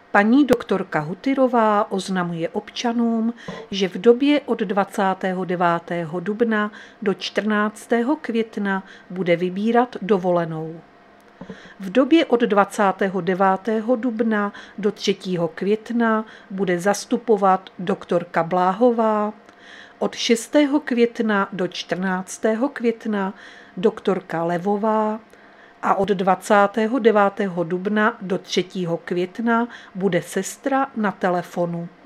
Paní doktorka Hutyrová oznamuje občanům, že v době od 29. dubna do 14. května bude vybírat dovolenou. V době od 29. dubna do 3. května bude zastupovat doktorka Bláhová, od 6. května do 14. května doktorka Levová a od 29. dubna do 3. května bude sestra na telefonu.